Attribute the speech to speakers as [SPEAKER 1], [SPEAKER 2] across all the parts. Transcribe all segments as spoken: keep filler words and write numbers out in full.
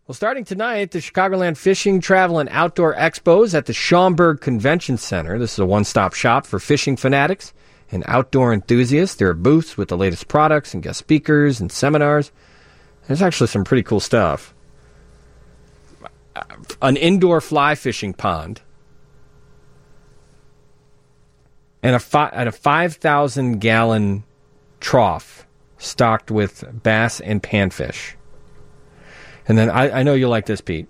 [SPEAKER 1] Well, starting tonight, the Chicagoland Fishing, Travel, and Outdoor Expo is at the Schaumburg Convention Center. This is a one-stop shop for fishing fanatics and outdoor enthusiasts. There are booths with the latest products and guest speakers and seminars. There's actually some pretty cool stuff. An indoor fly fishing pond and a, fi- and a five thousand gallon trough stocked with bass and panfish. And then I, I know you'll like this, Pete.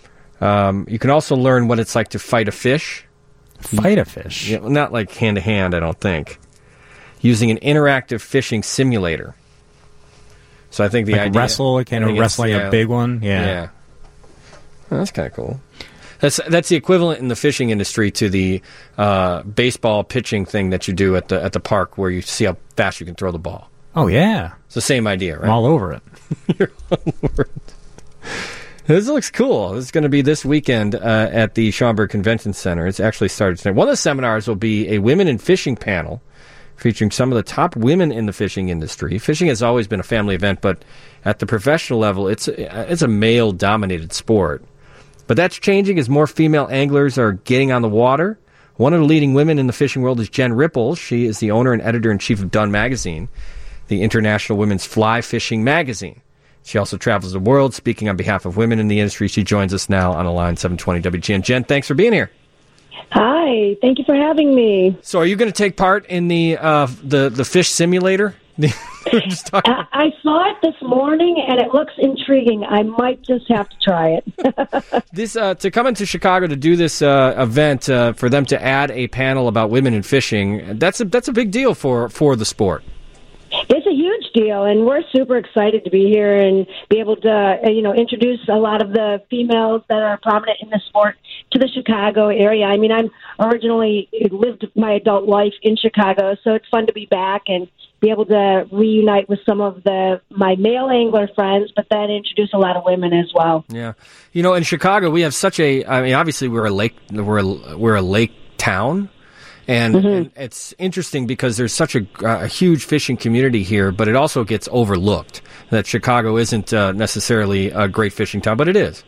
[SPEAKER 1] Um, you can also learn what it's like to fight a fish.
[SPEAKER 2] Fight a fish?
[SPEAKER 1] Yeah, not like hand-to-hand, I don't think. Using an interactive fishing simulator. So I think the
[SPEAKER 2] like
[SPEAKER 1] idea...
[SPEAKER 2] wrestle, like, kind of wrestle like a big one? Yeah.
[SPEAKER 1] Yeah. Well, that's kind of cool. That's that's the equivalent in the fishing industry to the uh, baseball pitching thing that you do at the at the park where you see how fast you can throw the ball.
[SPEAKER 2] Oh, yeah.
[SPEAKER 1] It's the same idea, right?
[SPEAKER 2] I'm all over it.
[SPEAKER 1] You're all over it. This looks cool. It's going to be this weekend uh, at the Schaumburg Convention Center. It's actually started tonight. One of the seminars will be a women in fishing panel featuring some of the top women in the fishing industry. Fishing has always been a family event, but at the professional level, it's it's a male-dominated sport. But that's changing as more female anglers are getting on the water. One of the leading women in the fishing world is Jen Ripples. She is the owner and editor-in-chief of Dun Magazine, the international women's fly fishing magazine. She also travels the world, speaking on behalf of women in the industry. She joins us now on the line, seven twenty W G N. Jen, thanks for being here.
[SPEAKER 3] Hi, thank you for having me.
[SPEAKER 1] So are you going to take part in the uh, the, the fish simulator?
[SPEAKER 3] Just I, I saw it this morning, and it looks intriguing. I might just have to try it.
[SPEAKER 1] this uh, to come into Chicago to do this uh, event, uh, for them to add a panel about women in fishing, that's a, that's a big deal for, for the sport.
[SPEAKER 3] It's a huge deal, and we're super excited to be here and be able to, uh, you know, introduce a lot of the females that are prominent in the sport to the Chicago area. I mean, I'm originally lived my adult life in Chicago, so it's fun to be back and be able to reunite with some of the my male angler friends, but then introduce a lot of women as well.
[SPEAKER 1] Yeah, you know, in Chicago, we have such a. I mean, obviously, we're a lake. We're a, we're a lake town. And, mm-hmm. and it's interesting because there's such a, a huge fishing community here, but it also gets overlooked that Chicago isn't uh, necessarily a great fishing town, but it is.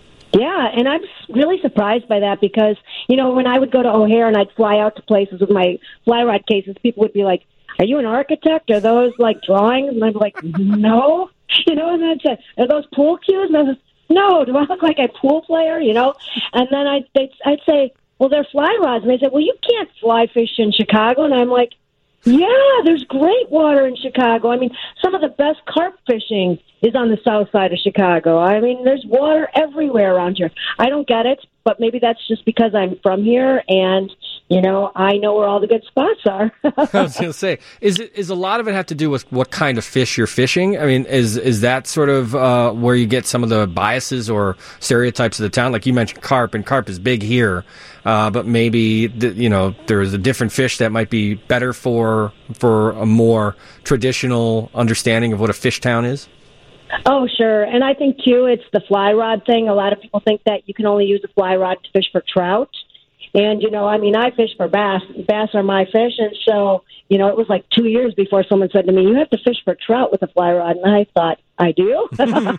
[SPEAKER 3] Yeah, and I'm really surprised by that because, you know, when I would go to O'Hare and I'd fly out to places with my fly rod cases, people would be like, are you an architect? Are those, like, drawings? And I'd be like, no. You know, and I'd say, are those pool cues? And I was like, no, do I look like a pool player? You know? And then I'd, they'd, I'd say, well, they're fly rods. And they said, well, you can't fly fish in Chicago. And I'm like, yeah, there's great water in Chicago. I mean, some of the best carp fishing is on the south side of Chicago. I mean, there's water everywhere around here. I don't get it, but maybe that's just because I'm from here and, you know, I know where all the good spots are.
[SPEAKER 1] I was going to say, is it, is a lot of it have to do with what kind of fish you're fishing? I mean, is is that sort of uh, where you get some of the biases or stereotypes of the town? Like you mentioned carp, and carp is big here, uh, but maybe, the, you know, there's a different fish that might be better for for a more traditional understanding of what a fish town is?
[SPEAKER 3] Oh, sure. And I think, too, it's the fly rod thing. A lot of people think that you can only use a fly rod to fish for trout. And, you know, I mean, I fish for bass. Bass are my fish. And so, you know, it was like two years before someone said to me, you have to fish for trout with a fly rod. And I thought, I do?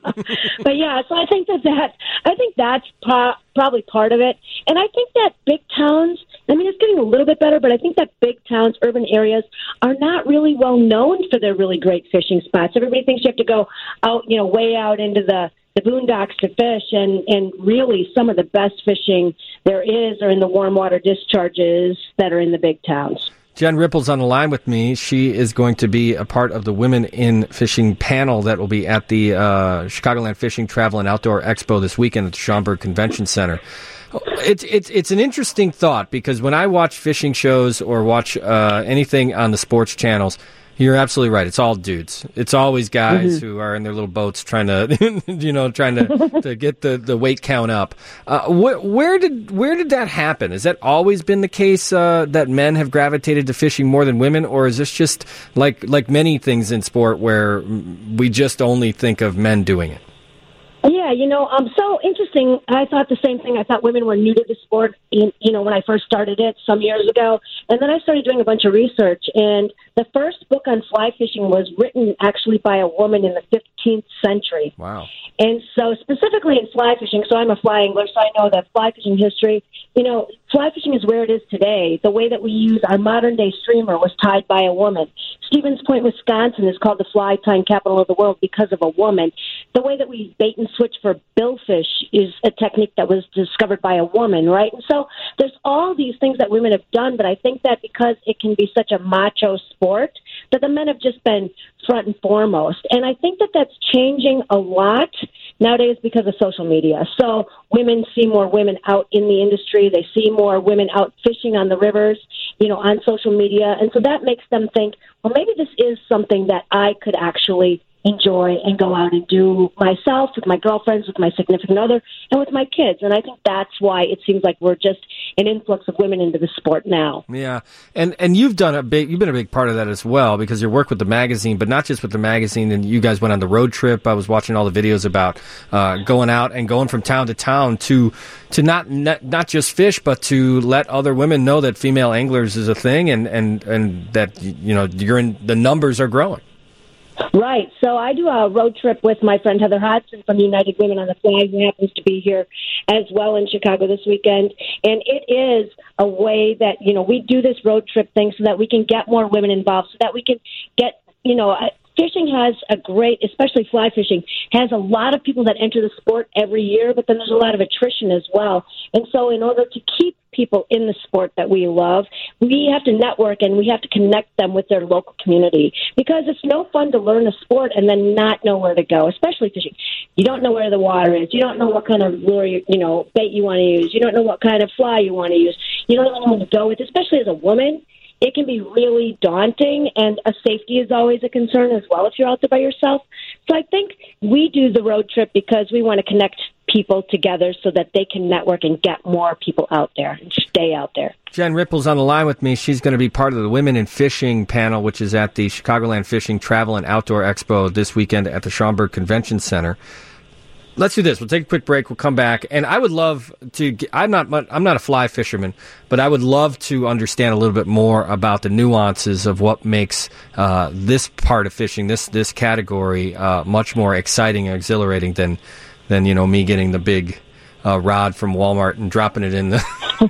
[SPEAKER 3] But, yeah, so I think that, that I think that's pro- probably part of it. And I think that big towns, I mean, it's getting a little bit better, but I think that big towns, urban areas, are not really well known for their really great fishing spots. Everybody thinks you have to go out, you know, way out into the, the boondocks to fish, and, and really some of the best fishing there is are in the warm water discharges that are in the big towns.
[SPEAKER 1] Jen Ripples on the line with me. She is going to be a part of the Women in Fishing panel that will be at the uh, Chicagoland Fishing, Travel, and Outdoor Expo this weekend at the Schaumburg Convention Center. It's it's it's an interesting thought because when I watch fishing shows or watch uh, anything on the sports channels, you're absolutely right. It's all dudes. It's always guys mm-hmm. who are in their little boats trying to, you know, trying to, to get the, the weight count up. Uh, wh- where did where did that happen? Has that always been the case uh, that men have gravitated to fishing more than women, or is this just like like many things in sport where we just only think of men doing it?
[SPEAKER 3] Yeah, Yeah, you know, um, so interesting. I thought the same thing. I thought women were new to the sport, in, you know, when I first started it some years ago. And then I started doing a bunch of research. And the first book on fly fishing was written actually by a woman in the fifteenth century.
[SPEAKER 1] Wow.
[SPEAKER 3] And so specifically in fly fishing, so I'm a fly angler, so I know that fly fishing history, you know, fly fishing is where it is today. The way that we use our modern-day streamer was tied by a woman. Stevens Point, Wisconsin is called the fly tying capital of the world because of a woman. The way that we use bait and switch for billfish is a technique that was discovered by a woman, right? And so there's all these things that women have done, but I think that because it can be such a macho sport, that the men have just been front and foremost. And I think that that's changing a lot nowadays because of social media. So women see more women out in the industry. They see more women out fishing on the rivers, you know, on social media. And so that makes them think, well, maybe this is something that I could actually enjoy and go out and do myself, with my girlfriends, with my significant other, and with my kids. And I think that's why it seems like we're just an influx of women into the sport now.
[SPEAKER 1] Yeah, and and you've done a big, you've been a big part of that as well, because your work with the magazine, but not just with the magazine. And you guys went on the road trip. I was watching all the videos about uh, going out and going from town to town to to not, not not just fish, but to let other women know that female anglers is a thing, and and and that, you know, you're in, the numbers are growing.
[SPEAKER 3] Right. So I do a road trip with my friend Heather Hodson from United Women on the Fly, who happens to be here as well in Chicago this weekend. And it is a way that, you know, we do this road trip thing so that we can get more women involved, so that we can get, you know, fishing has a great, especially fly fishing, has a lot of people that enter the sport every year, but then there's a lot of attrition as well. And so in order to keep people in the sport that we love, we have to network and we have to connect them with their local community, because it's no fun to learn a sport and then not know where to go, especially fishing. You don't know where the water is. You don't know what kind of lure, you, you know, bait you want to use. You don't know what kind of fly you want to use. You don't know where to go with, especially as a woman. It can be really daunting, and a safety is always a concern as well if you're out there by yourself. So I think we do the road trip because we want to connect people together so that they can network and get more people out there and stay out there.
[SPEAKER 1] Jen Ripple's on the line with me. She's going to be part of the Women in Fishing panel, which is at the Chicagoland Fishing Travel and Outdoor Expo this weekend at the Schaumburg Convention Center. Let's do this. We'll take a quick break. We'll come back, and I would love to. I'm not. I'm not a fly fisherman, but I would love to understand a little bit more about the nuances of what makes uh, this part of fishing, this this category, uh, much more exciting and exhilarating than than you know me getting the big uh, rod from Walmart and dropping it in the.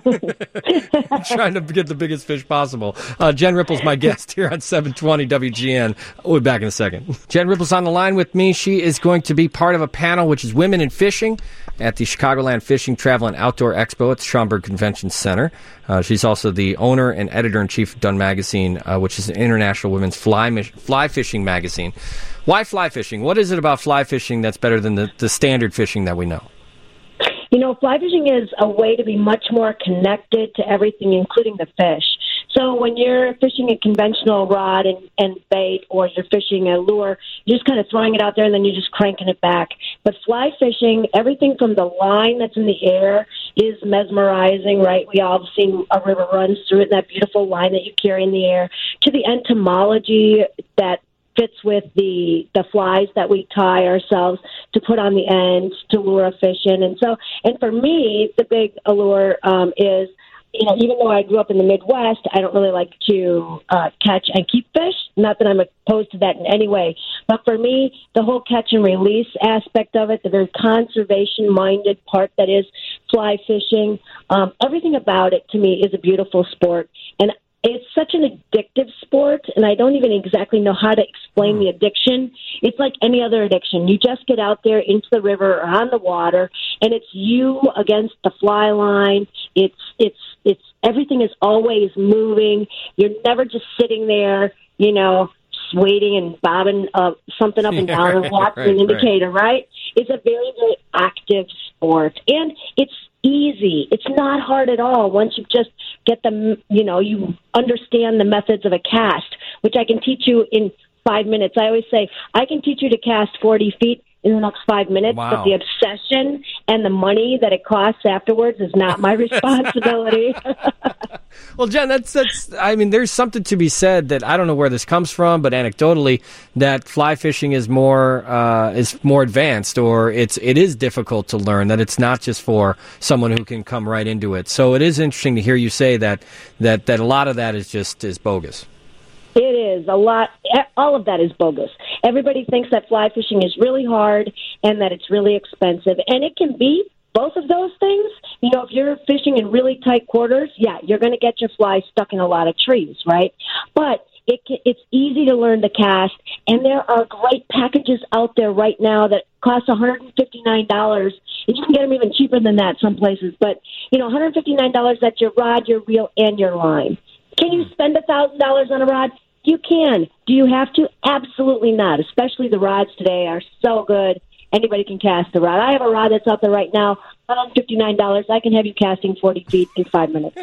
[SPEAKER 1] Trying to get the biggest fish possible. Uh, Jen Ripple's my guest here on seven twenty W G N. We'll be back in a second. Jen Ripple's on the line with me. She is going to be part of a panel which is Women in Fishing at the Chicagoland Fishing Travel and Outdoor Expo at the Schaumburg Convention Center. Uh, she's also the owner and editor-in-chief of Dun Magazine, uh, which is an international women's fly mi- fly fishing magazine. Why fly fishing? What is it about fly fishing that's better than the, the standard fishing that we know?
[SPEAKER 3] You know, fly fishing is a way to be much more connected to everything, including the fish. So when you're fishing a conventional rod and, and bait, or you're fishing a lure, you're just kind of throwing it out there and then you're just cranking it back. But fly fishing, everything from the line that's in the air is mesmerizing, right? We all have seen a river runs through it, that beautiful line that you carry in the air, to the entomology that fits with the the flies that we tie ourselves to put on the end to lure a fish in. And so, and for me, the big allure um, is, you know, even though I grew up in the Midwest, I don't really like to uh, catch and keep fish. Not that I'm opposed to that in any way. But for me, the whole catch and release aspect of it, the very conservation-minded part that is fly fishing, um, everything about it to me is a beautiful sport. And it's such an addictive sport, and I don't even exactly know how to explain mm. the addiction. It's like any other addiction. You just get out there into the river or on the water, and it's you against the fly line. It's it's it's everything is always moving. You're never just sitting there, you know, waiting and bobbing uh, something up and down and watching right, an indicator, right. right? It's a very, very active sport, and it's easy. It's not hard at all once you just get them, you know, you understand the methods of a cast, which I can teach you in five minutes. I always say, I can teach you to cast forty feet in the next five minutes,
[SPEAKER 1] wow.
[SPEAKER 3] but the obsession and the money that it costs afterwards is not my responsibility.
[SPEAKER 1] Well, Jen, that's that's. I mean, there's something to be said that I don't know where this comes from, but anecdotally, that fly fishing is more uh, is more advanced, or it's it is difficult to learn. That it's not just for someone who can come right into it. So it is interesting to hear you say that that that a lot of that is just is bogus.
[SPEAKER 3] It is a lot. All of that is bogus. Everybody thinks that fly fishing is really hard and that it's really expensive, and it can be both of those things. You know, if you're fishing in really tight quarters, yeah, you're going to get your fly stuck in a lot of trees, right? But it can, it's easy to learn to cast, and there are great packages out there right now that cost one hundred fifty-nine dollars, and you can get them even cheaper than that some places. But, you know, one hundred fifty-nine dollars, that's your rod, your reel, and your line. Can you spend one thousand dollars on a rod? You can. Do you have to? Absolutely not, especially the rods today are so good. Anybody can cast the rod. I have a rod that's out there right now, one hundred fifty-nine dollars. I can have you casting forty feet in five minutes.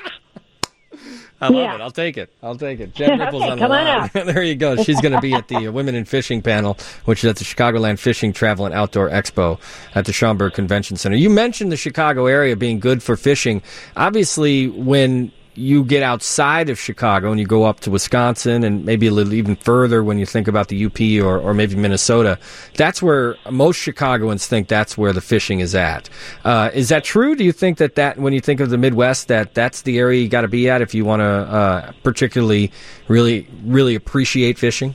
[SPEAKER 1] I love
[SPEAKER 3] yeah.
[SPEAKER 1] it. I'll take it. I'll take it. Jen Ripple's
[SPEAKER 3] okay,
[SPEAKER 1] on the
[SPEAKER 3] come
[SPEAKER 1] line.
[SPEAKER 3] On out.
[SPEAKER 1] There you go. She's going to be at the Women in Fishing panel, which is at the Chicagoland Fishing, Travel, and Outdoor Expo at the Schaumburg Convention Center. You mentioned the Chicago area being good for fishing. Obviously, when you get outside of Chicago and you go up to Wisconsin and maybe a little even further when you think about the U P or, or maybe Minnesota, that's where most Chicagoans think that's where the fishing is at. Uh, is that true? Do you think that, that when you think of the Midwest, that that's the area you got to be at if you want to uh, particularly really, really appreciate fishing?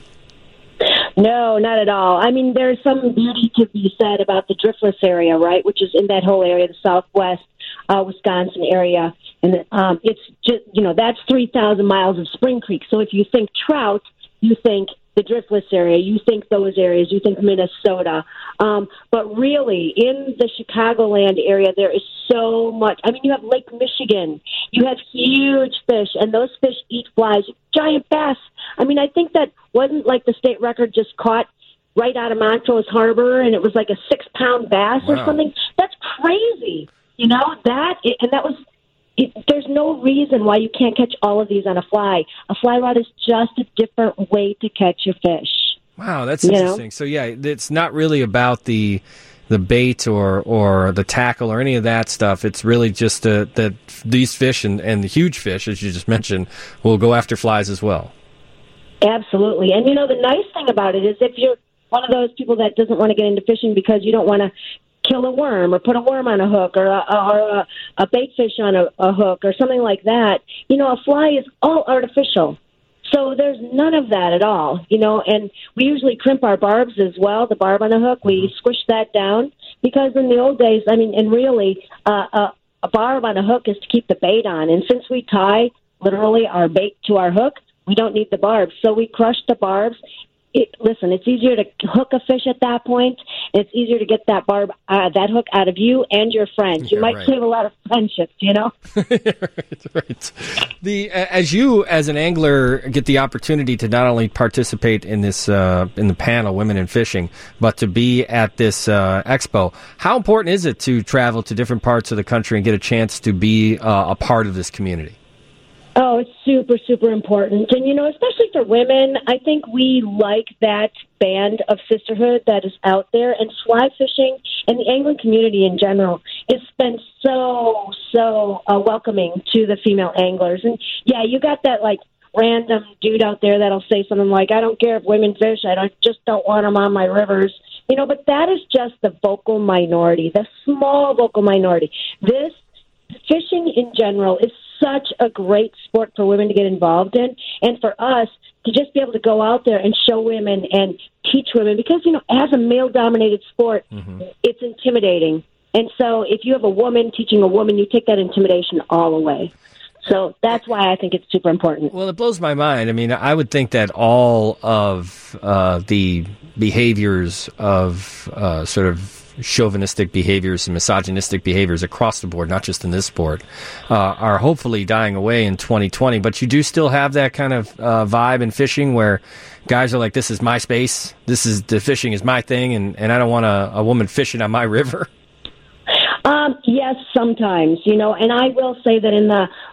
[SPEAKER 3] No, not at all. I mean, there's some beauty to be said about the driftless area, right, which is in that whole area, the southwest uh, Wisconsin area. And um, it's just, you know, that's three thousand miles of Spring Creek. So if you think trout, you think the driftless area, you think those areas, you think Minnesota. Um, but really, in the Chicagoland area, there is so much. I mean, you have Lake Michigan. You have huge fish, and those fish eat flies, giant bass. I mean, I think that wasn't like the state record just caught right out of Montrose Harbor, and it was like a six-pound bass wow. or something. That's crazy. You know, that, and that was... It, there's no reason why you can't catch all of these on a fly. A fly rod is just a different way to catch your fish.
[SPEAKER 1] Wow, that's interesting. You know? So, yeah, it's not really about the the bait or, or the tackle or any of that stuff. It's really just uh, that these fish and, and the huge fish, as you just mentioned, will go after flies as well.
[SPEAKER 3] Absolutely. And, you know, the nice thing about it is if you're one of those people that doesn't want to get into fishing because you don't want to kill a worm or put a worm on a hook or a, or a, a bait fish on a, a hook or something like that, you know, a fly is all artificial. So there's none of that at all, you know, and we usually crimp our barbs as well, the barb on a hook. We squish that down because in the old days, I mean, and really uh, a, a barb on a hook is to keep the bait on. And since we tie literally our bait to our hook, we don't need the barbs. So we crush the barbs. It, listen, it's easier to hook a fish at that point. It's easier to get that barb, uh, that hook out of you and your friends. You yeah, might right. save a lot of friendships, you know?
[SPEAKER 1] right, right. The, as you, as an angler, get the opportunity to not only participate in this, uh, in the panel, Women in Fishing, but to be at this uh, expo, how important is it to travel to different parts of the country and get a chance to be uh, a part of this community?
[SPEAKER 3] Oh, it's super, super important. And, you know, especially for women, I think we like that band of sisterhood that is out there. And fly fishing and the angling community in general has been so, so uh, welcoming to the female anglers. And, yeah, you got that, like, random dude out there that'll say something like, I don't care if women fish, I don't, just don't want them on my rivers. You know, but that is just the vocal minority, the small vocal minority. This fishing in general is such a great sport for women to get involved in, and for us to just be able to go out there and show women and teach women, because, you know, as a male-dominated sport, mm-hmm. it's intimidating. And so if you have a woman teaching a woman, you take that intimidation all away. So that's why I think it's super important.
[SPEAKER 1] Well, it blows my mind. I mean, I would think that all of uh, the behaviors of uh, sort of chauvinistic behaviors and misogynistic behaviors across the board, not just in this sport, uh, are hopefully dying away in twenty twenty. But you do still have that kind of uh, vibe in fishing where guys are like, this is my space, this is the fishing is my thing, and, and I don't want a, a woman fishing on my river.
[SPEAKER 3] Um, yes, sometimes, you know, and I will say that in the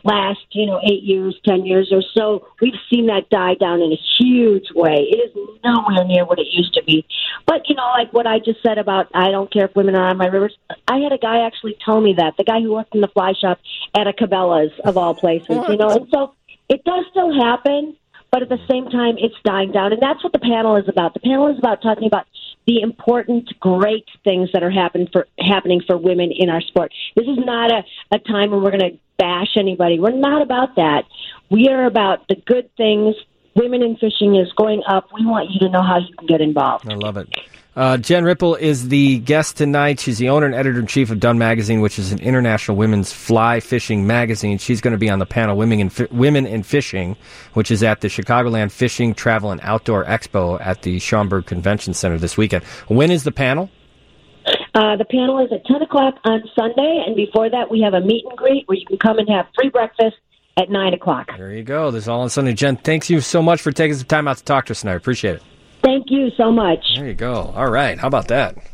[SPEAKER 3] last, you know, eight years, ten years or so, we've seen that die down in a huge way. It is nowhere near what it used to be. But, you know, like what I just said about I don't care if women are on my rivers, I had a guy actually tell me that, the guy who worked in the fly shop at a Cabela's, of all places, you know, and so it does still happen, but at the same time, it's dying down. And that's what the panel is about. The panel is about talking about the important, great things that are happen for, happening for women in our sport. This is not a, a time when we're going to bash anybody. We're not about that. We are about the good things. Women in fishing is going up. We want you to know how you can get involved.
[SPEAKER 1] I love it. Uh, Jen Ripple is the guest tonight. She's the owner and editor-in-chief of Dun Magazine, which is an international women's fly fishing magazine. She's going to be on the panel Women in, Fi- Women in Fishing, which is at the Chicagoland Fishing, Travel, and Outdoor Expo at the Schaumburg Convention Center this weekend. When is the panel?
[SPEAKER 3] Uh, the panel is at ten o'clock on Sunday, and before that we have a meet and greet where you can come and have free breakfast at nine o'clock.
[SPEAKER 1] There you go. This is all on Sunday. Jen, thanks you so much for taking some time out to talk to us tonight. I appreciate it.
[SPEAKER 3] Thank you so much.
[SPEAKER 1] There you go. All right. How about that?